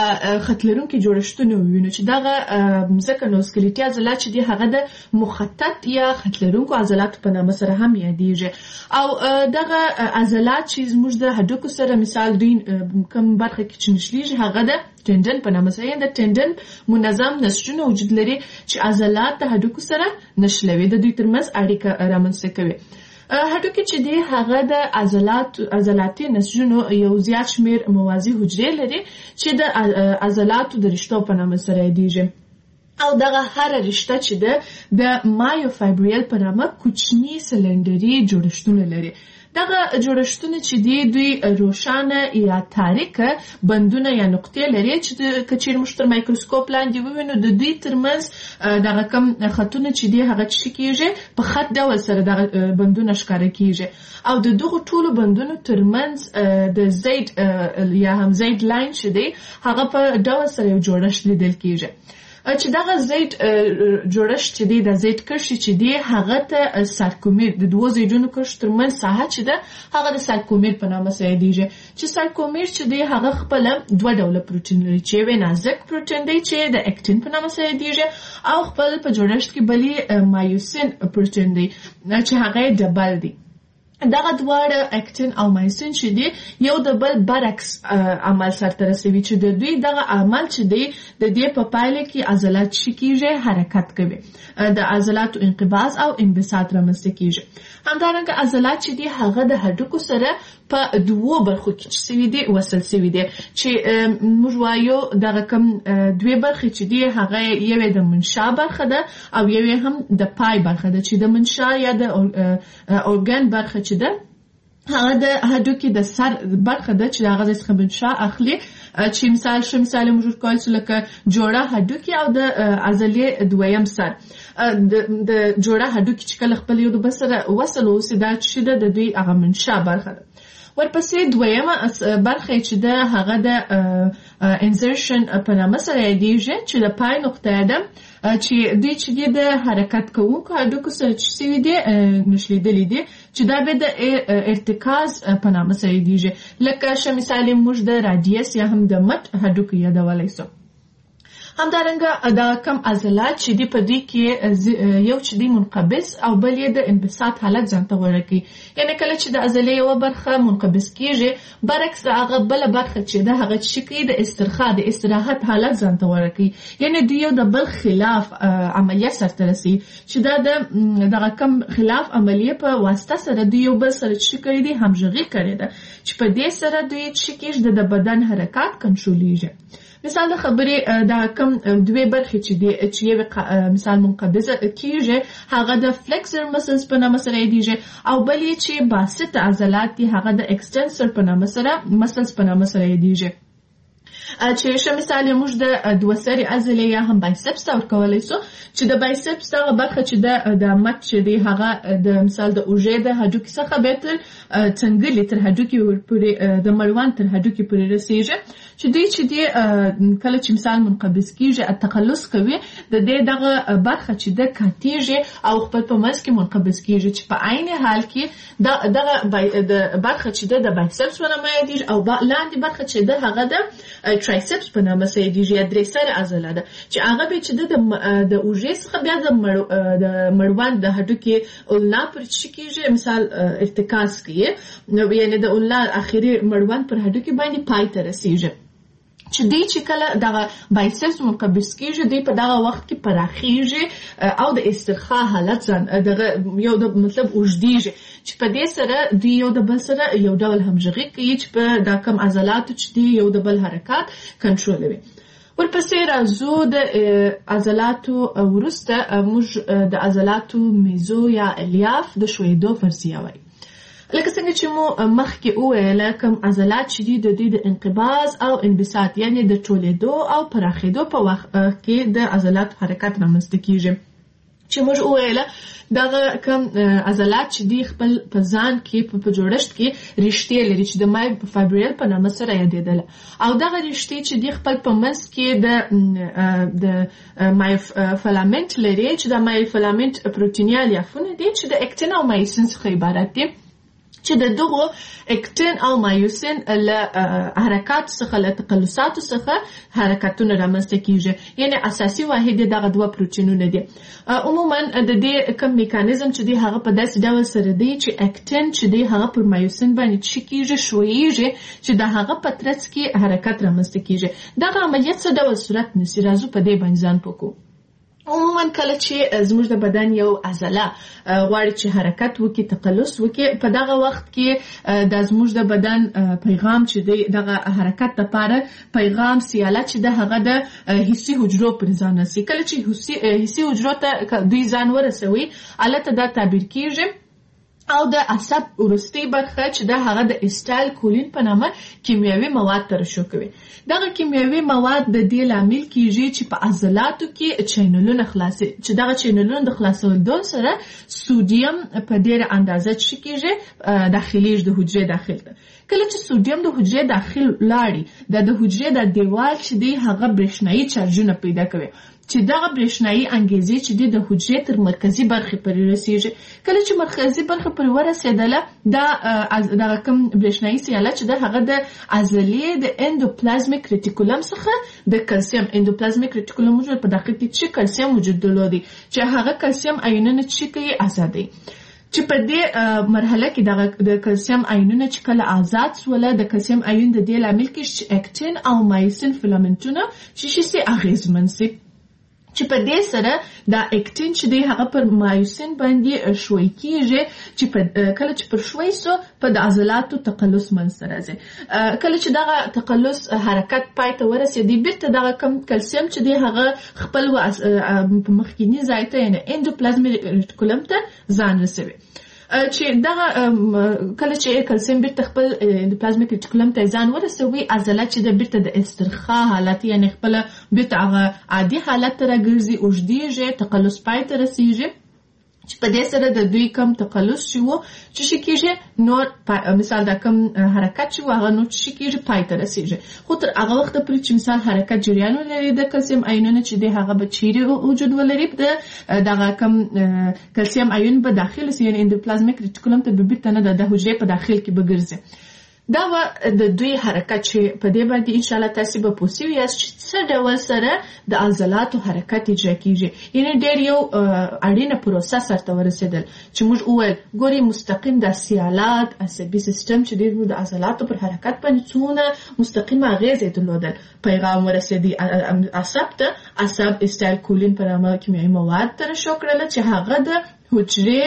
خط لرونکي جوړښتونه ووینو چې دغه ځکه نو سکلیټي عضلات چې دي هغه د مخطط یا خط لرونکو عضلاتو په نامه سره هم یادېږي. او دغه عضلات چې زموږ د هډوکو سره مثال دوی کوم برخه کې چې نښلېږي هغه د ټندن په نامه سره، د ټندن منظم نسجونه وجود لري چې عضلات د هډوکو سره نښلوي، د دوی ترمنځ اړیکه رامنځته کوي. هډوکي چې دی هغه د عضلاتي نسجونو یو زیات شمیر موازی حجرې لري چې د عضلاتو د رشتو په نامه سره یادېږي. او دغه هر رشته چې د مایوفایبریل په نامه کوچني سلندري جوړښتونه لري. دغه جوړښتونه چې دی دوی روښانه یا تاریکه بندونه یا نقطې لري چې که چیرې موږ تر مایکروسکوپ لاندې ووینو د دوی ترمنځ دغه کم خطونه چې دی هغه څه کېږي په خط ډول سره دغه بندونه ښکاره کېږي او د دغو ټولو بندونو ترمنځ د زید یا هم زید لاین چې دی هغه په ډول سره یو جوړښت لیدل کېږي. چې دغه زید جوړښت چې دی د زید کرښې چې دی هغه ته سارکومیر د دوه زیدونو کرښو ترمنځ ساحه چې ده هغه د سارکومیر په نامه سره یادیږي چې سارکومیر چې دی هغه خپل دوه ډوله پروتین لري چې یو نازک پروتین دی چې د اکتین په نامه سره یادیږي او خپل په جوړښت کې بلی مایوسین پروتین دی چې هغه ډبل دی. دغه دواړه اکتین او مایوسین چې دی یو د بل برعکس عمل سرته رسوي چې د دوی دغه عمل چې دی د دې په پایله کې عضلات شکیږي حرکت کوي د عضلاتو انقباض او انبساط رامنځته کیږي. همدارنګه عضلات چې دی هغه د هډوکو سره په دوو برخو کې سوي دي وصل سوي دي چې موږ وایو دغه کوم دوه برخې چې دی هغه یو د منشا برخه ده او یو هم د پای برخه ده چې د منشا یا د اورګان برخه چې ده هغه د هډوکي د سر برخه ده چې هغه څخه منشا اخلي چې مثال موږ کولی لکه جوړه هډوکي او د عضلې دویم سر د جوړه هډوکي چې کله خپل یو د بل سره وصل اوسي دا چې د دوی هغه منشا برخه ده. ورپسې دویمه برخه چې ده هغه د انزرشن په نامه سره یادیږي چې د پای نقطه ده چې دوی چې د حرکت کوونکو هډوکو سره چې سوي دي نښلېدلي دي چې دا به د ارتکاز په نامه سره یادیږي لکه ښه مثال موږ د رادیس یا هم د مټ هډوکو یادولی سو. همدارنګه دا کم عضلات چې دی په دې کې یو چې دی منقبض او بل یې د انبساط حالت ځان ته غوره کوي یعنی کله چې د عضلې یو برخه منقبض کیږي برعکس هغه بل برخه چې ده هغه چې کوي د استرخاء د استراحت حالت ځان ته غوره کوي یعنی دوی یو د بل خلاف عملیه سرته رسي چې دا دغه کم خلاف عملیه په واسطه سره دوی یو بل سره چې کوي دي همغږي کړي ده چې په دې سره دوی چې کېږي د بدن حرکات کنټرولېږي. مثال د خبرې دا کم دوه برخې چې دی چې یو مثال منقبضه کیږي هغه د فلکسر مسلز په نامه سره یادیږي او بل یې چې باسط عضلات دي هغه د اکستنسر په نامه سره مسلز په نامه سره یادیږي. چې ښه مثال موږ د دوه سرې عضلې یا هم بایسپس ته ورکولی سو چې د بایسپس دغه برخه چې د مټ چې دی هغه د مثال د اوږې د هډوکي څخه بیا تر څنګلې تر هډوکي پورې د مړوند تر هډوکي پورې رسیږي چې دوی چې دی کله چې مثال منقبض کیږي تقلص کوي د دې دغه برخه چې د کاتیږي او خپل په منځ کې منقبض کیږي چې په عین حال کې دغه د برخه چې د بایسپس په نامه یادیږي او لاندې برخه چې د هغه د ترایسپس په نامه سره یادیږي یا درې سره عضله ده چې هغه به چې د اوږې څخه بیا د مړوند د هډوکي اولنا پر چې کیږي مثال ارتکاز کوي یعنی د اولنا اخري مړوند پر هډوکي باندې پای ته رسیږي چې دی چې کله دغه بایسپس منقبض کیږي دی په دغه وخت کې پراخیږي او د استرخاء حالت دغه یو د مطلب اوږدیږي چې په دې سره دوی یو د بل سره یو ډول همغږي کوي چې په دا کم عضلاتو چې دی یو د بل حرکات کنټرولوي. ورپسې راځو د عضلاتو وروسته موږ د عضلاتو میزو یا الیاف د ښویېدو فرضیه وایو. لکه څنګه چې مو مخکې وویل کوم عضلات چې دي د دې د انقباض او انبساط یعنی د ټولېدو او پراخېدو په وخت کې د عضلاتو حرکت رامنځته کیږي چې موږ وویل دغه کوم عضلات چې دي خپل په ځان کې په جوړښت کې رشتې لري چې د مایوفایبرل په نامه سره یادېدله او دغه رشتې چې دي خپل په منځ کې د مایوفیلامنت لري چې د مایوفیلامنت پروتیني الیافونه دي چې د اکتین او مایوسین څخه عبارت دي چې د دغه اکتین او مایوسین له حرکات څخه له تقلصاتو څخه حرکتونه رامنځته کیږي یعنی اساسي واحد دغه دوه پروتینونه دي. عموما د دې کوم میکانیزم چې دی هغه په داسې ډول سره دی چې اکتین چې دی هغه پر مایوسین باندې چې کیږي شویږي چې د هغه په ترڅ کې حرکت رامنځته کیږي. دغه عملیات څه ډول صورت نیسي راځو په دې باندې ځان پوکو. عموما کله چې زموږ د بدن یو عضله غواړي چې حرکت وکړي تقلص وکړي په دغه وخت کې د زموږ د بدن پیغام چې دغه حرکت لپاره پیغام سیاله چې د هغه د حسي حجرو پر ځان رسي کله چې حسي حجرو ته دوی ځان ورسوي البته دا تعبیر کیږي او د عصب وروستۍ برخه چې د هغه د اسټایل کولین په نامه کیمیاوي مواد ترشح کوي. دغه کیمیاوي مواد د دې لامل کیږي چې په عضلاتو کې چینلونه خلاصي چې دغه چینلونه د خلاصولو سره سودیم په ډیره اندازه چې کیږي داخلي د حجرې داخل ته کله چې سودیم د حجرې داخل لاړي د حجرې د دیوال چې دی هغه برېښنايي چارجونه پیدا کوي چې دغه برېښنايي انګیزې چې د حجرې تر مرکزي برخې پورې رسیږي. کله چې مرکزي برخه پورې ورسېدله دغه کوم برېښنايي سیاله چې د هغه د عضلې د اندوپلازمیک ریټیکولم څخه د کلسیم اندوپلازمیک ریټیکولم موجود په داخل کې چې کلسیم وجود درلودي چې هغه کلسیم آیونونه چې کوي آزادي. چې په دې مرحله کې د کلسیم آیونونه چې کله آزاد سول د کلسیم آیون د دې لامل کې چې اکټین او مایسین فیلامنټونه چې اغیزمن سي چې په دې سره دا اکټین چې دی هغه پر مایوسین باندې شوي کیږي چې کله چې پر شوي سو په د عضلاتو تقلص منځته راځي. کله چې دغه تقلص حرکت پای ته ورسېدي بیرته دغه کم کلسیم چې دی هغه خپل په مخکینی ځای ته یعنې اندوپلازمیک ریټیکولم ته ځان رسوي. چې دغه کله چې کلسیم بیرته خپل اندوپلازمیک ریټیکولم ته ځان ورسوي عضلات چې د بیرته د استرخاء حالت یعنې خپل بیرته هغه عادي حالت ته راګرځي اوږدېږي تقلص پای ته رسیږي چې په دې سره د دوی کم تقلص چې وو چې کېږي نور مثال دا کم حرکت چې هغه نور چې کېږي پای ته رسیږي. خو تر هغه وخت پورې چې مثال حرکت جریان ولري د کلسیم آیونونه چې د هغه به چیرې وجود ولري دغه کم کلسیم آیون به داخل سي یعنې اندوپلازمیک ریټیکولم ته به بیرته نه د حجرې په داخل کې به ګرځي. دا د دوی حرکت چې په دې باندې ان شاء الله تاسو به پوه شئ چې څه ډول سره د عضلاتو حرکت اجرا کیږي. یعنې ډېر یو اړینه پروسه سرته ورسېدل چې موږ وویل ګوري مستقیم د سیالات عصبي سیستم چې د عضلاتو پر حرکت باندې څونه مستقیمه اغیزه درلودل. پیغام ورسېدی عصب ته عصب استایلکولین پر نامه کیمیاوي مواد ترشح کړل چې هغه د حجرې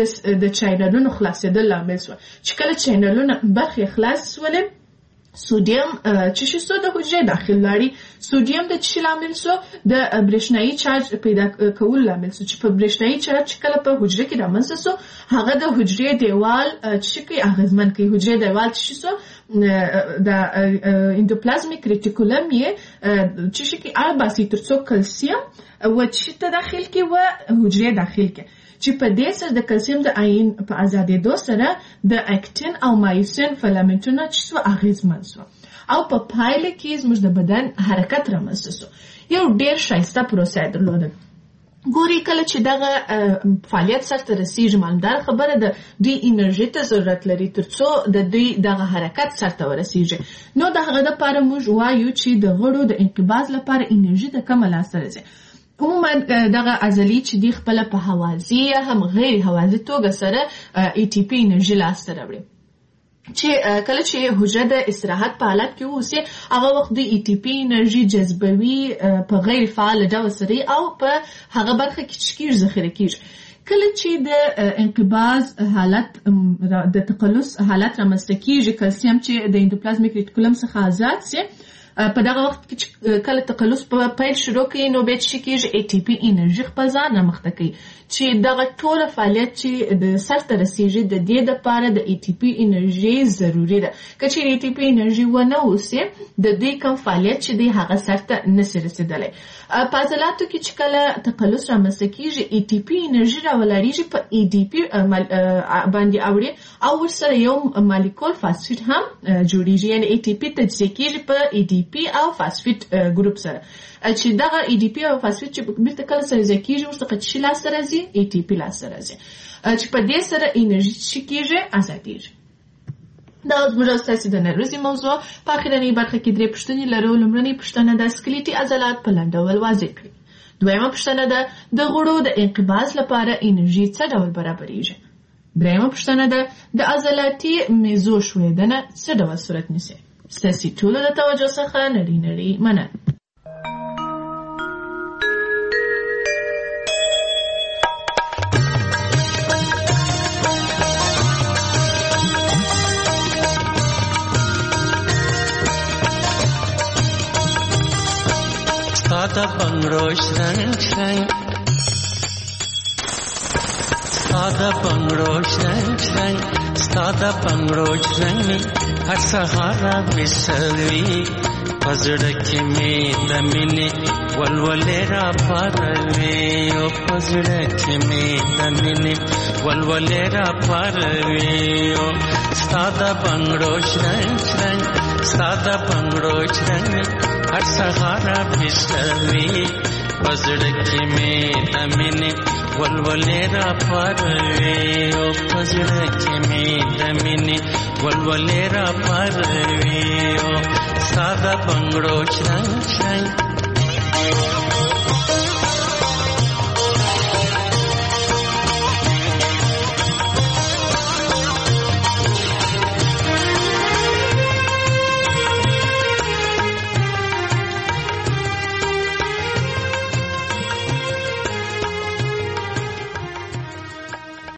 د چینلونو خلاصېدل لامل شو. چې کله چینلونه برخې خلاص شولې سودیم چې شو د حجرې داخل لاړي سودیم د چی لامل شو د برېښنايي چارج پیدا کول لامل شو چې په برېښنايي چارج کله په حجره کې رامنځته شو هغه د حجرې دیوال چې کې اغیزمن کوي. حجرې دیوال چې شو د اندوپلازمیک ریټیکولم یې چې کې باسي ترڅو کلسیم و چې ته داخل کې و حجرې داخل کې چې په دې سره د کلسیم د آیون په آزادېدو سره د اکټین او مایوسین فیلامنټونه چې اغیزمن شو او په پایله کې زموږ د بدن حرکت رامنځته شو. یو ډېر ښایسته پروسه درلوده. ګوري کله چې دغه فعالیت سرته رسیږي مالدار خبره ده دوی انرژي ته ضرورت لري ترڅو د دوی دغه حرکت سرته ورسیږي. نو د هغه لپاره موږ وایو چې د غړو د انقباض لپاره انرژي د کومه لاسته راځي. عموما دغه عضلې چې دی خپل په حوازي یا هم غیر حوازي توګه سره ATP انرژي لاسته راوړي. چې کله چې حجره د استراحت په حالت کې اوسي هغه وخت د ATP انرژي جذبوي په غیر فعال ډول سره او په هغه برخه کې چې ذخیره کیږي. کله چې د انقباض حالت د تقلص حالت رامنځته کیږي کلسیم چې د اندوپلازمیک ریټیکولم څخه آزاد شي په دغه وخت کې کله تقلص په پیل شروع کوي نو به چې کېږي ATP انرژي خپل ځان رامخته کوي چې دغه ټول فعالیت چې د سرته رسیږي د دې لپاره د ATP انرژي ضروری ده. که چې ATP انرژي ونه اوسي د دې کوم فعالیت چې دی هغه سرته نشي رسیدلی. په عضلاتو کې چې کله تقلص رامنځته کېږي ATP انرژي راولاړېږي په ADP باندې اوړي او ورسره یو مالیکول فاسفیټ هم جوړېږي یعنې ATP تجزیه کېږي په ADP او فاسفیټ ګروپ سره چې دغه ADP او فاسفیټ چې بیرته کله سره ځای کېږي ورڅخه چې لاسته راځي ATP لاسته راځي چې په دې سره انرژي چې کېږي ازادېږي. دا زموږ ستاسو د نن ورځې موضوع. په اخرنۍ برخه کې 3 پوښتنې لرو. لومړنۍ پوښتنه د سکلیټي عضلات په لنډ ډول واضح کړئ. دویمه پوښتنه ده د غړو د انقباض لپاره انرژي څه ډول برابرېږي. دریمه پوښتنه ده د عضلاتي میزو ښویېدنه څه ډول صورت نیسي. ستاسو ټولو د توجه څخه نړۍ مننه. Sada bangrosh rang rang, sada bangrosh rang rang, sada bangrosh rang. Har sahara misalvi, pazrak mein damine, walwalera parve. O pazrak mein damine, walwalera parve. O sada bangrosh rang rang. ساده بنگړو چرنګ هر سهار بسوي پزړه کې مې د مینې ولولې را پاروي او پزړه کې مې د مینې ولولې را پاروي او ساده بنگړو چرنګ